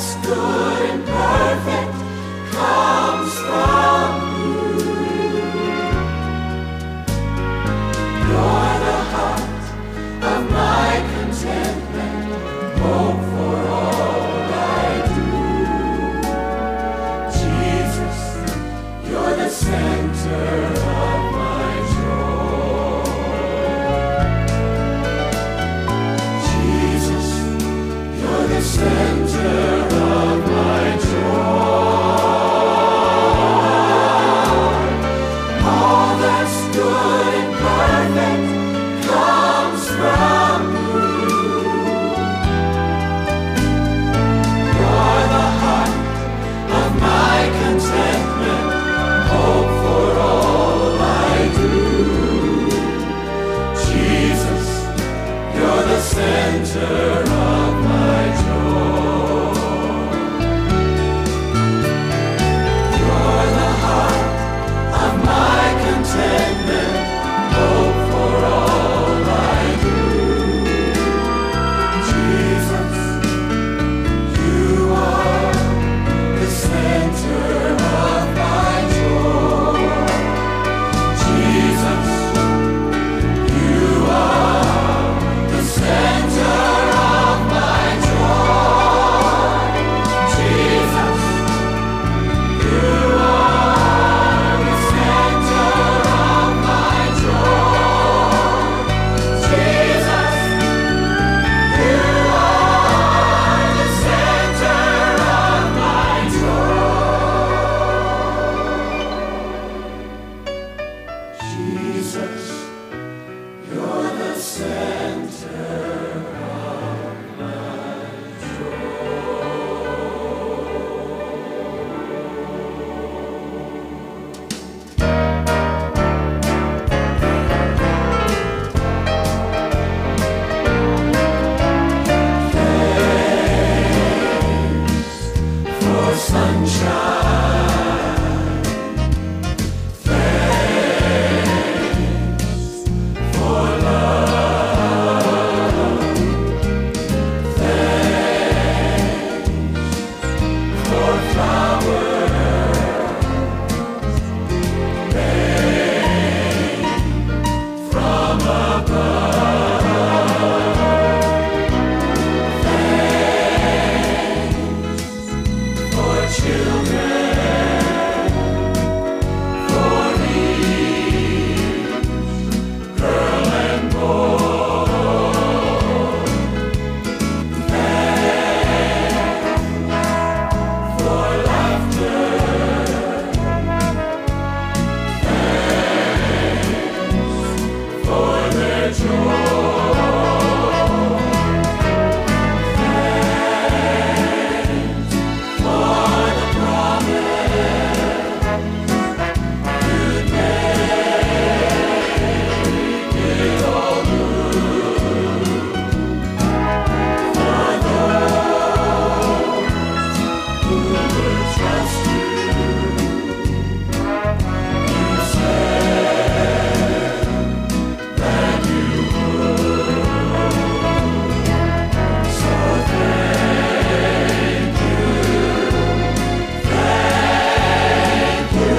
that's good and perfect comes from you. You're the heart of my contentment, hope for all I do. Jesus, you're the center of my joy. Jesus, you're the center of my joy. All that's good and perfect comes from you. You're the heart of my contentment, hope for all I do. Jesus, you're the center of my joy. You're the heart of my contentment, hope for all I do. Jesus, you are the center of my joy. Jesus, you are the center of my joy. Jesus, you are the center of my joy. Jesus, you are the center of my joy. Jesus, you're the center of my joy. For sunshine, thanks for love, thanks for flowers, rain from above, thanks for children, for each girl and boy, thanks for laughter, thanks for their joy, thanks for the promise you make it all good. For those who will trust you, you said that you would. So thank you, thank you,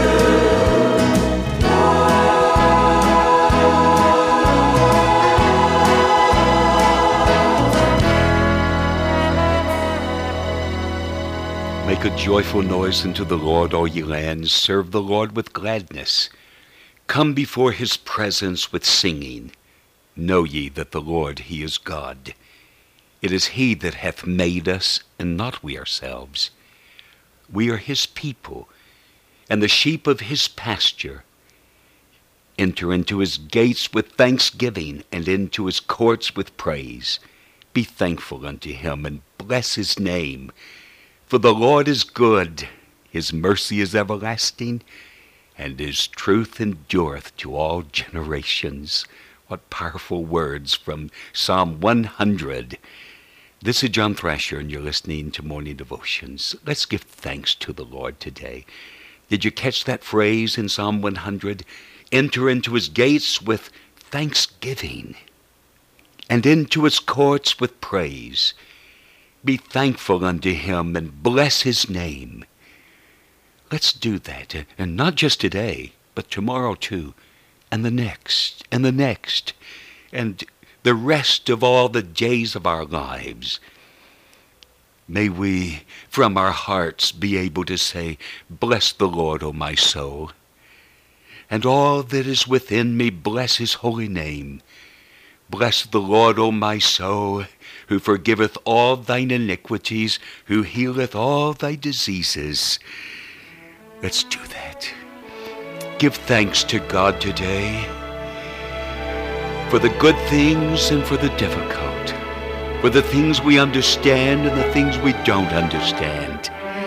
Make a joyful noise unto the Lord, all ye lands. Serve the Lord with gladness. Come before his presence with singing. Know ye that the Lord, he is God. It is he that hath made us, and not we ourselves. We are his people, and the sheep of his pasture. Enter into his gates with thanksgiving, and into his courts with praise. Be thankful unto him, and bless his name. For the Lord is good, his mercy is everlasting, and his truth endureth to all generations. What powerful words from Psalm 100. This is John Thrasher, and you're listening to Morning Devotions. Let's give thanks to the Lord today. Did you catch that phrase in Psalm 100? Enter into his gates with thanksgiving, and into his courts with praise. be thankful unto him and bless his name. Let's do that, and not just today, but tomorrow too, and the next, and the next, and the rest of all the days of our lives. May we, from our hearts, be able to say, "Bless the Lord, O my soul, and all that is within me, bless his holy name. Bless the Lord, O my soul, who forgiveth all thine iniquities, who healeth all thy diseases." Let's do that. Give thanks to God today for the good things and for the difficult, for the things we understand and the things we don't understand.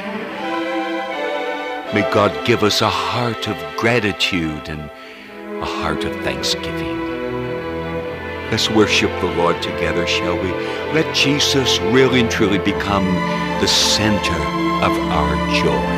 May God give us a heart of gratitude and a heart of thanksgiving. Let's worship the Lord together, shall we? Let Jesus really and truly become the center of our joy.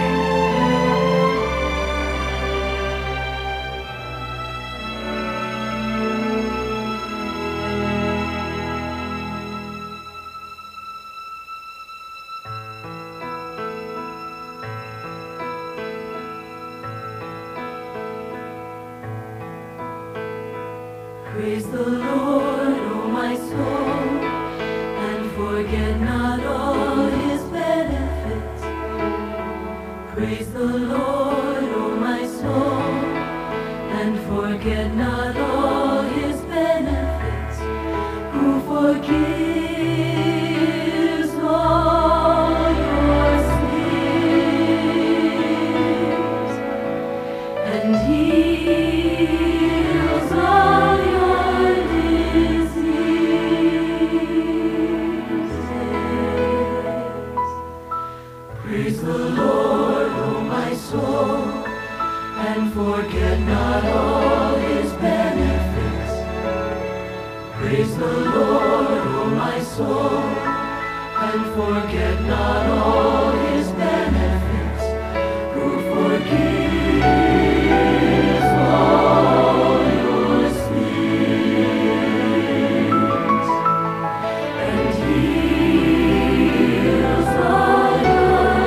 Praise the Lord, O my soul, and forget not all his benefits. Praise the Lord, O my soul, and forget not all his benefits, who forgives all your sins, and heals all your diseases. Praise the Lord, O my soul, and forget not all his benefits. Praise the Lord, O my soul, and forget not all his benefits, who forgives all your sins, and heals all your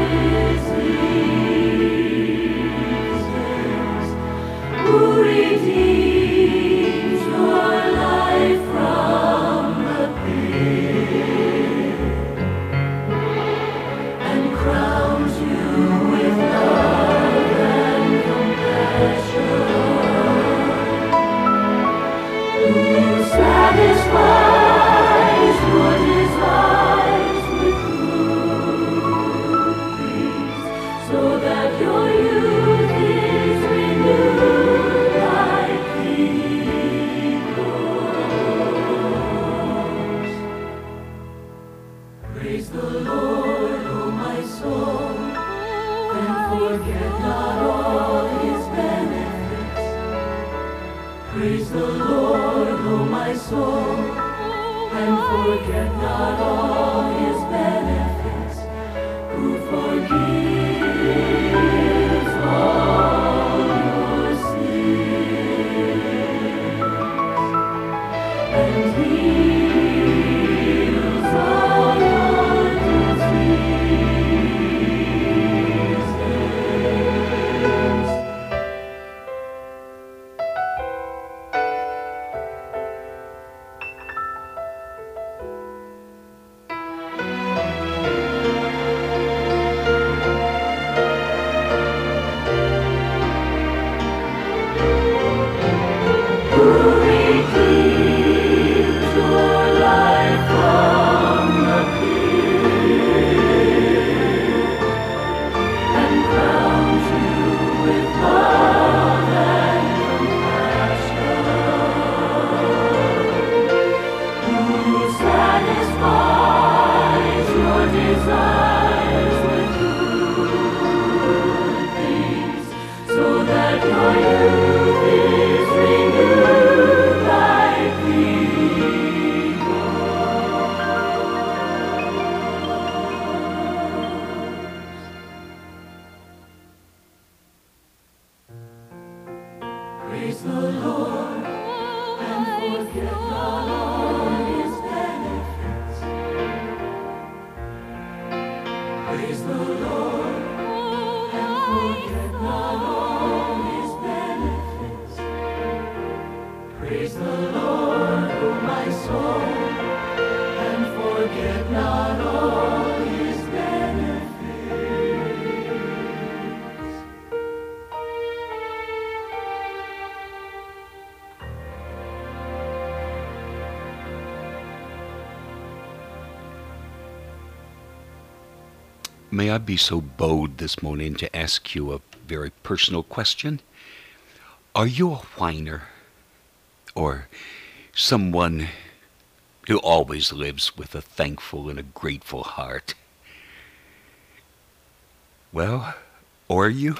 diseases, who redeems your life from the pit, and crowns you with love and compassion, who satisfies your desires with good things, so that your youth is renewed like eagles. Praise the Lord, O my soul, and forget not all his benefits. Praise the Lord, O my soul, and forget not all his benefits, who forgives all your sins, and heals all your diseases. Who redeems your life from the pit, and crowns you with love and compassion, who satisfies your desires with good things, so that your youth is renewed like the eagles. Praise the Lord, and forget not all his benefits. Praise the Lord and forget not all his benefits. Praise the Lord, O my soul, and forget not all his benefits. May I be so bold this morning to ask you a very personal question? Are you a whiner? Or someone who always lives with a thankful and a grateful heart? Well, are you?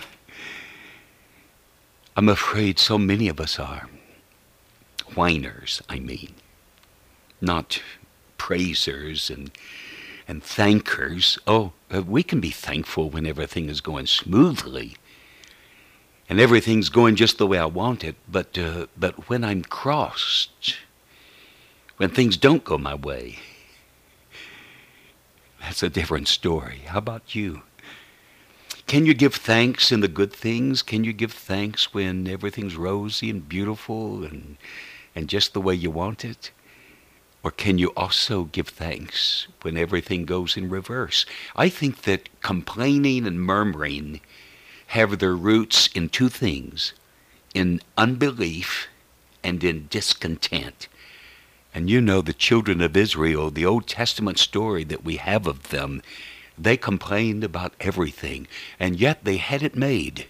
I'm afraid so many of us are. Whiners, I mean. Not praisers and thankers. We can be thankful when everything is going smoothly and everything's going just the way I want it, but when I'm crossed, when things don't go my way, that's a different story. How about you? Can you give thanks in the good things? Can you give thanks when everything's rosy and beautiful and just the way you want it? Or can you also give thanks when everything goes in reverse? I think that complaining and murmuring have their roots in two things: in unbelief and in discontent. And you know the children of Israel, the Old Testament story that we have of them, they complained about everything, and yet they had it made.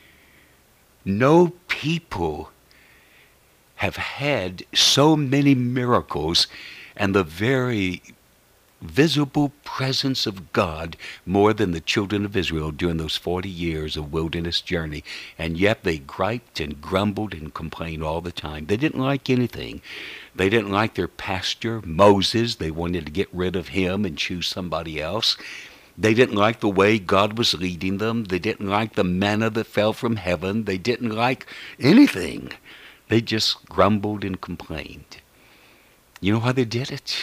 No people have had so many miracles and the very visible presence of God more than the children of Israel during those 40 years of wilderness journey. And yet they griped and grumbled and complained all the time. They didn't like anything. They didn't like their pastor, Moses. They wanted to get rid of him and choose somebody else. They didn't like the way God was leading them. They didn't like the manna that fell from heaven. They didn't like anything. They just grumbled and complained. You know why they did it?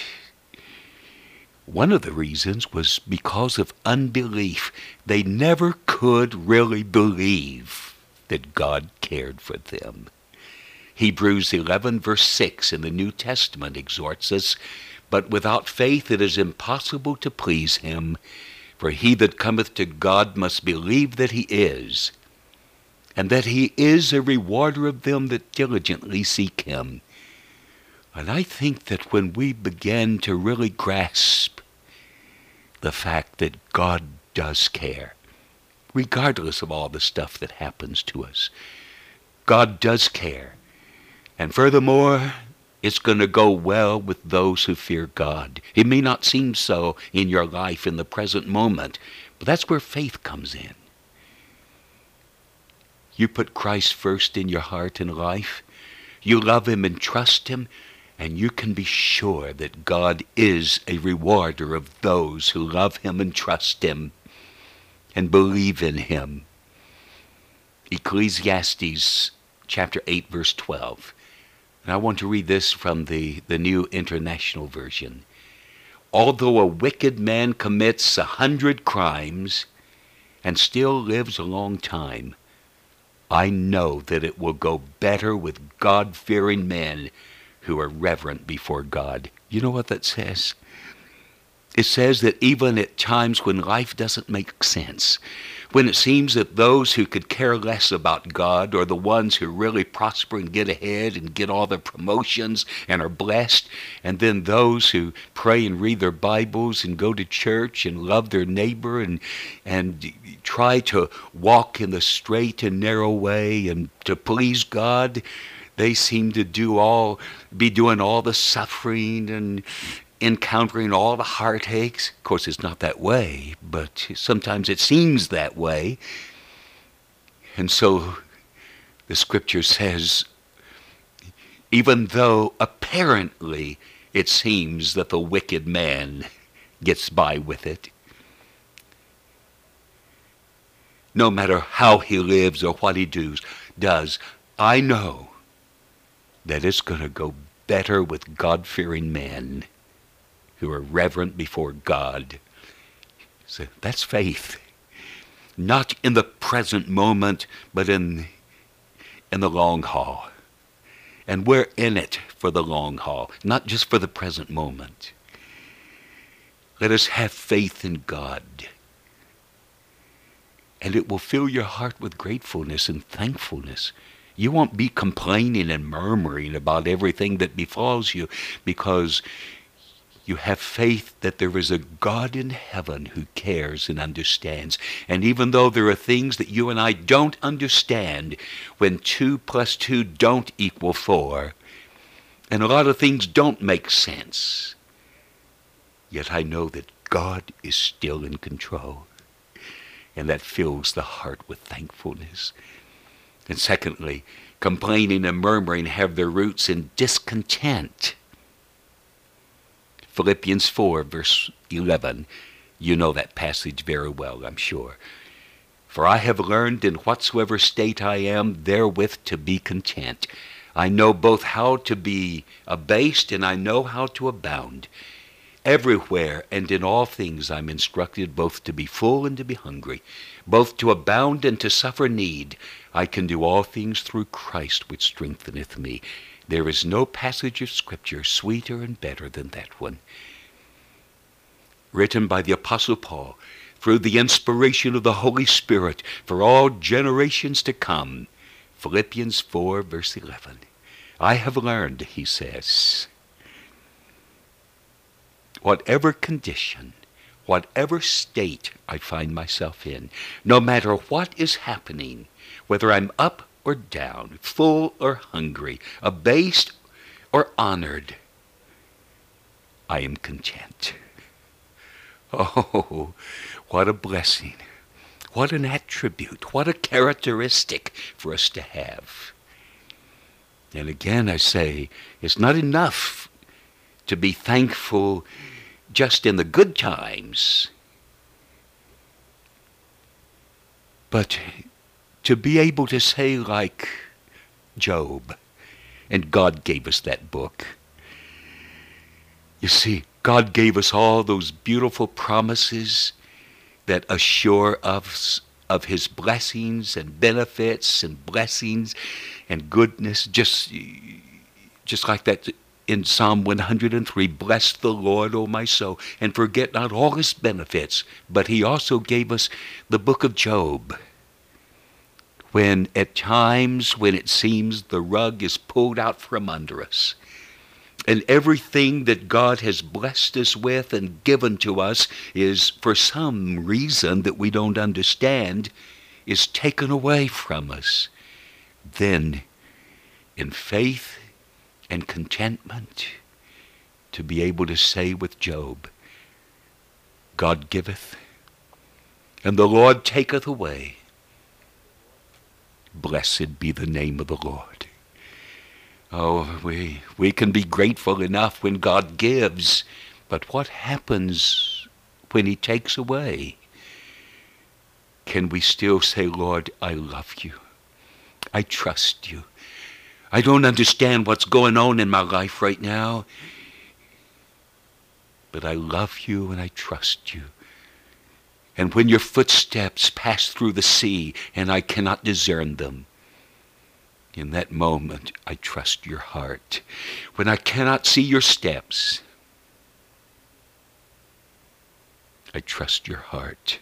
One of the reasons was because of unbelief. They never could really believe that God cared for them. Hebrews 11 verse 6 in the New Testament exhorts us, "But without faith it is impossible to please him, for he that cometh to God must believe that he is, and that he is a rewarder of them that diligently seek him." And I think that when we begin to really grasp the fact that God does care, regardless of all the stuff that happens to us, God does care. And furthermore, it's going to go well with those who fear God. It may not seem so in your life in the present moment, but that's where faith comes in. You put Christ first in your heart and life. You love him and trust him, and you can be sure that God is a rewarder of those who love him and trust him and believe in him. Ecclesiastes chapter 8 verse 12. And I want to read this from the New International Version. "Although a wicked man commits 100 crimes and still lives a long time, I know that it will go better with God-fearing men who are reverent before God." You know what that says? It says that even at times when life doesn't make sense, when it seems that those who could care less about God are the ones who really prosper and get ahead and get all the promotions and are blessed, and then those who pray and read their Bibles and go to church and love their neighbor and try to walk in the straight and narrow way and to please God, they seem to be doing all the suffering and encountering all the heartaches. Of course, it's not that way, but sometimes it seems that way. And so the scripture says, even though apparently it seems that the wicked man gets by with it, no matter how he lives or what he does, I know that it's going to go better with God-fearing men who are reverent before God. So that's faith. Not in the present moment, but in the long haul. And we're in it for the long haul, not just for the present moment. Let us have faith in God. And it will fill your heart with gratefulness and thankfulness. You won't be complaining and murmuring about everything that befalls you, because you have faith that there is a God in heaven who cares and understands. And even though there are things that you and I don't understand, when 2 + 2 don't equal 4, and a lot of things don't make sense, yet I know that God is still in control. And that fills the heart with thankfulness. And secondly, complaining and murmuring have their roots in discontent. Philippians 4, verse 11. You know that passage very well, I'm sure. For I have learned in whatsoever state I am, therewith to be content. I know both how to be abased, and I know how to abound. Everywhere and in all things I'm instructed both to be full and to be hungry, both to abound and to suffer need. I can do all things through Christ which strengtheneth me. There is no passage of Scripture sweeter and better than that one. Written by the Apostle Paul, through the inspiration of the Holy Spirit, for all generations to come. Philippians 4, verse 11. I have learned, he says, whatever condition, whatever state I find myself in, no matter what is happening, whether I'm up or down, full or hungry, abased or honored, I am content. Oh, what a blessing. What an attribute. What a characteristic for us to have. And again, I say, it's not enough to be thankful just in the good times, but to be able to say like Job, and God gave us that book. You see, God gave us all those beautiful promises that assure us of his blessings and benefits and blessings and goodness, just like that in Psalm 103, bless the Lord, O my soul, and forget not all his benefits. But he also gave us the book of Job, when at times when it seems the rug is pulled out from under us, and everything that God has blessed us with and given to us is, for some reason that we don't understand, is taken away from us. Then, in faith and contentment, to be able to say with Job, God giveth, and the Lord taketh away. Blessed be the name of the Lord. Oh, we can be grateful enough when God gives, but what happens when he takes away? Can we still say, Lord, I love you. I trust you. I don't understand what's going on in my life right now, but I love you and I trust you. And when your footsteps pass through the sea and I cannot discern them, in that moment, I trust your heart. When I cannot see your steps, I trust your heart.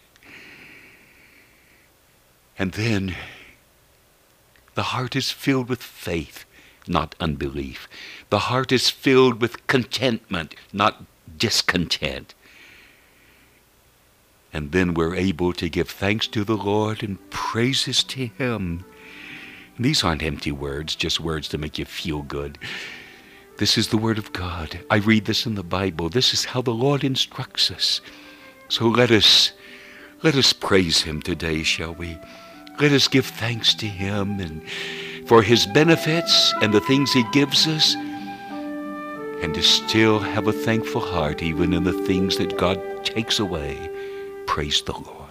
And then the heart is filled with faith, not unbelief. The heart is filled with contentment, not discontent. And then we're able to give thanks to the Lord and praises to him. These aren't empty words, just words to make you feel good. This is the Word of God. I read this in the Bible. This is how the Lord instructs us. So let us praise him today, shall we? Let us give thanks to him and for his benefits and the things he gives us, and to still have a thankful heart even in the things that God takes away. Praise the Lord.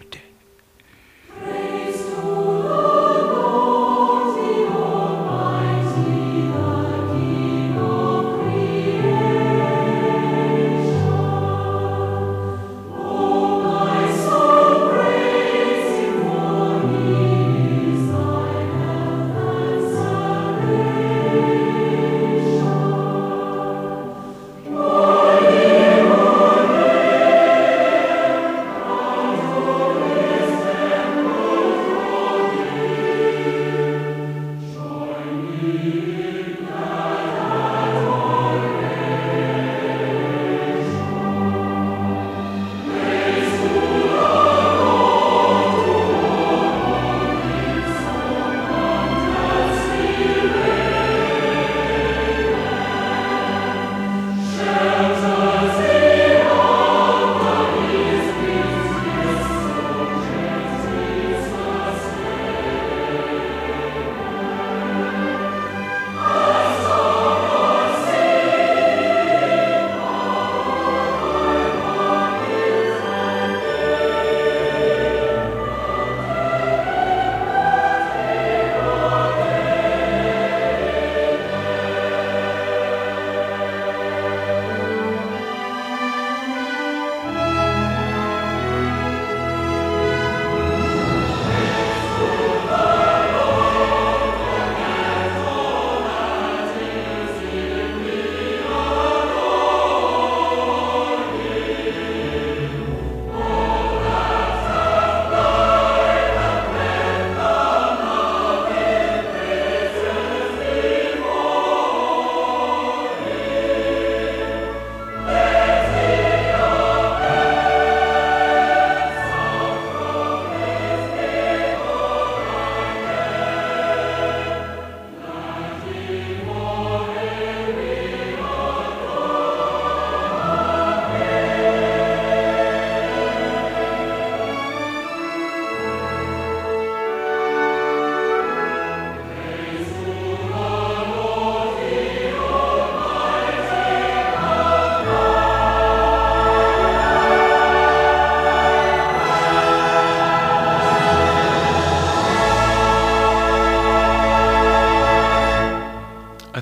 My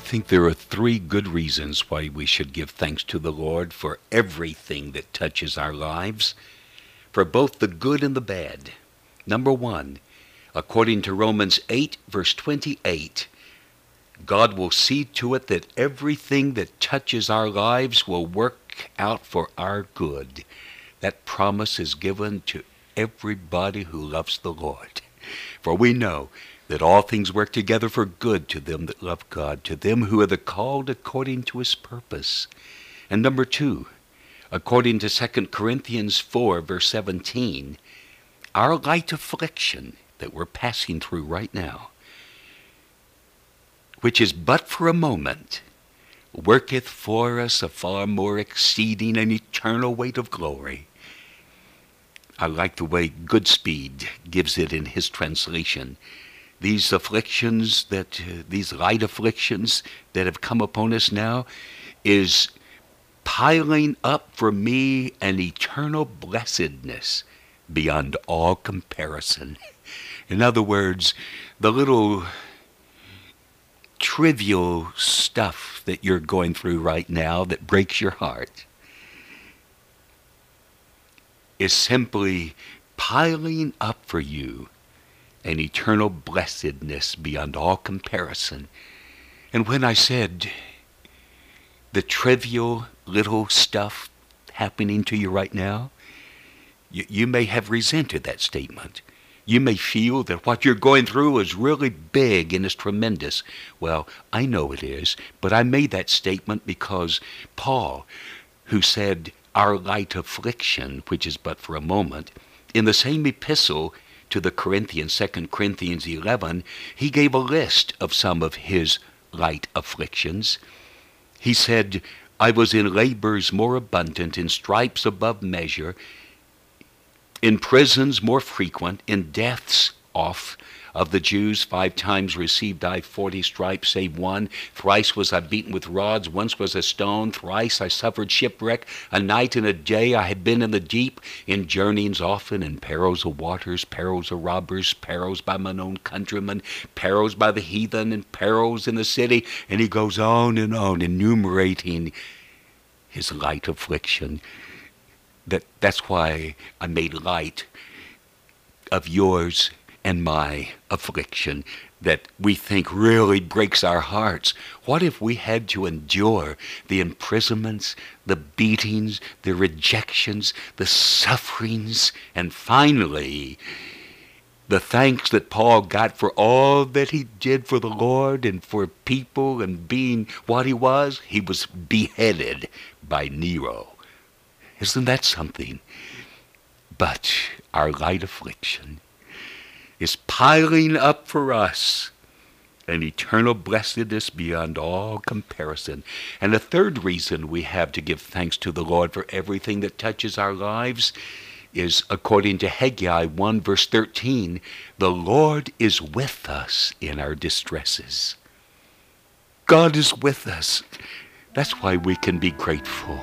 think there are 3 good reasons why we should give thanks to the Lord for everything that touches our lives, for both the good and the bad. Number 1, according to Romans 8, verse 28, God will see to it that everything that touches our lives will work out for our good. That promise is given to everybody who loves the Lord. For we know that all things work together for good to them that love God, to them who are the called according to his purpose. And number 2, according to 2 Corinthians 4, verse 17, our light affliction that we're passing through right now, which is but for a moment, worketh for us a far more exceeding and eternal weight of glory. I like the way Goodspeed gives it in his translation. These afflictions these light afflictions that have come upon us now is piling up for me an eternal blessedness beyond all comparison. In other words, the little trivial stuff that you're going through right now that breaks your heart is simply piling up for you an eternal blessedness beyond all comparison. And when I said the trivial little stuff happening to you right now, you may have resented that statement. You may feel that what you're going through is really big and is tremendous. Well, I know it is, but I made that statement because Paul, who said, our light affliction, which is but for a moment, in the same epistle to the Corinthians, 2 Corinthians 11, he gave a list of some of his light afflictions. He said, I was in labors more abundant, in stripes above measure, in prisons more frequent, in deaths oft. Of the Jews 5 times received I 40 stripes, save 1. Thrice was I beaten with rods, once was a stone. Thrice I suffered shipwreck. A night and a day I had been in the deep, in journeyings often, in perils of waters, perils of robbers, perils by mine own countrymen, perils by the heathen, and perils in the city. And he goes on, enumerating his light affliction. That's why I made light of yours and my affliction that we think really breaks our hearts. What if we had to endure the imprisonments, the beatings, the rejections, the sufferings, and finally the thanks that Paul got for all that he did for the Lord and for people and being what he was? He was beheaded by Nero. Isn't that something? But our light affliction is piling up for us an eternal blessedness beyond all comparison. And the third reason we have to give thanks to the Lord for everything that touches our lives is, according to Haggai 1 verse 13, the Lord is with us in our distresses. God is with us. That's why we can be grateful.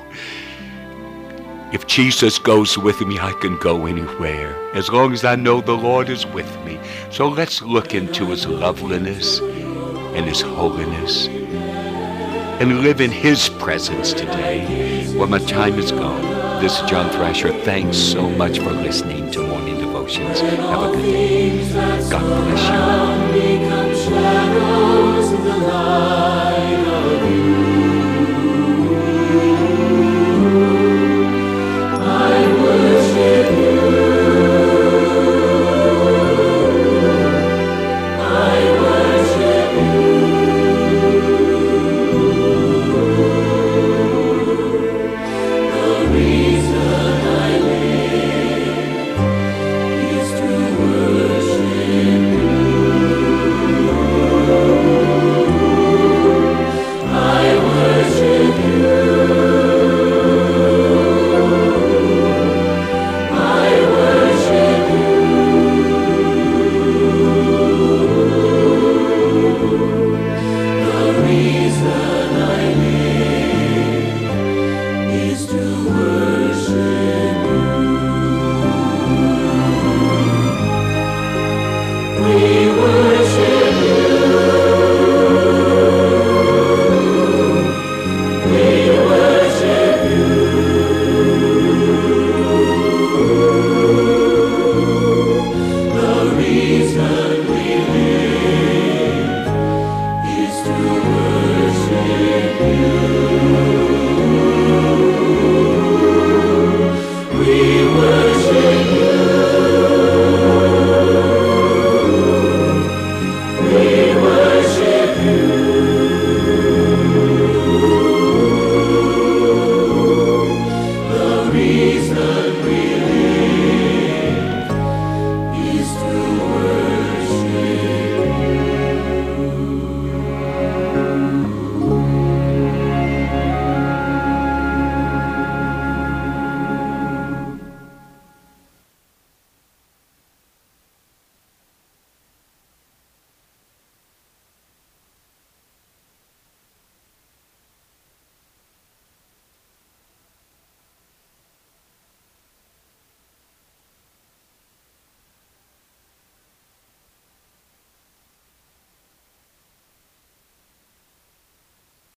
If Jesus goes with me, I can go anywhere, as long as I know the Lord is with me. So let's look into his loveliness and his holiness and live in his presence today. Well, my time is gone. This is John Thrasher. Thanks so much for listening to Morning Devotions. Have a good day. God bless you.